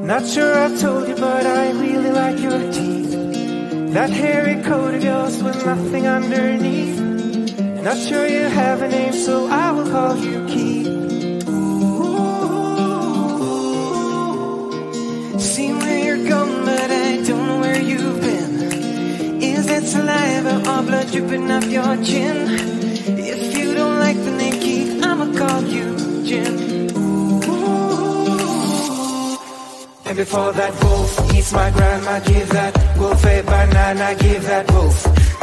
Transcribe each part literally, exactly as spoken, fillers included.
Not sure I've told you, but I really like your teeth. That hairy coat of yours with nothing underneath. Not sure you have a name, so I will call you Keith. Seen where you're going, but I don't know where you've been. Is that saliva or blood dripping off your chin? If you don't like the name Keith, I'ma call you Jim. And before that wolf eats my grandma, give that wolf a banana, give that wolf.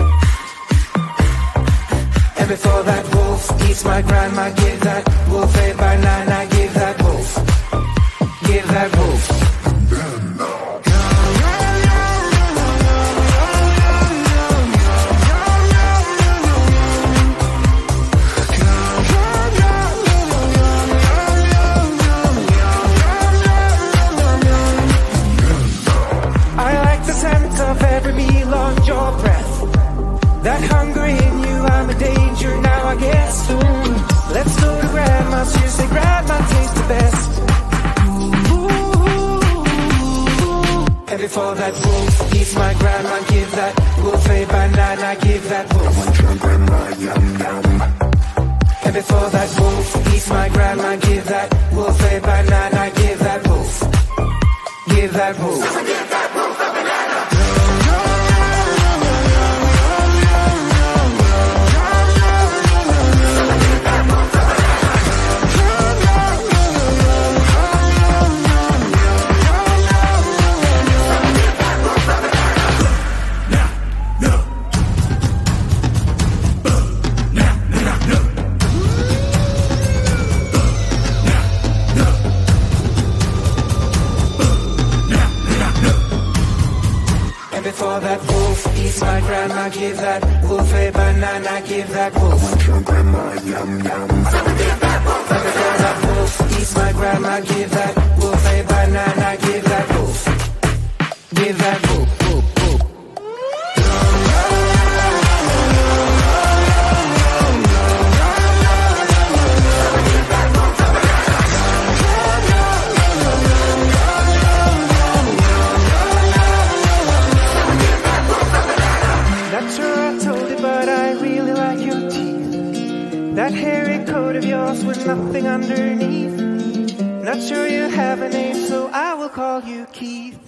And before that wolf eats my grandma, give that wolf a banana, give that wolf. Give that wolf. Every meal on your breath, that hunger in you, I'm a danger now, I guess. Ooh, let's go to grandma's, she say grandma tastes the best. Ooh, and before that wolf eats my grandma, give that wolf a banana, give that wolf. I want your grandma, yum yum. And before that wolf eats my grandma, give that wolf a banana, give that wolf. Give that wolf. Someone give that wolf a banana. Before that wolf eats my grandma, give that wolf a banana, give that wolf. I want your grandma, yum yum. Someone give that wolf a banana. Before that wolf eats my grandma, give that wolf a banana, give that wolf. Give that wolf, wolf, wolf. That hairy coat of yours with nothing underneath. Not sure you have a name, so I will call you Keith.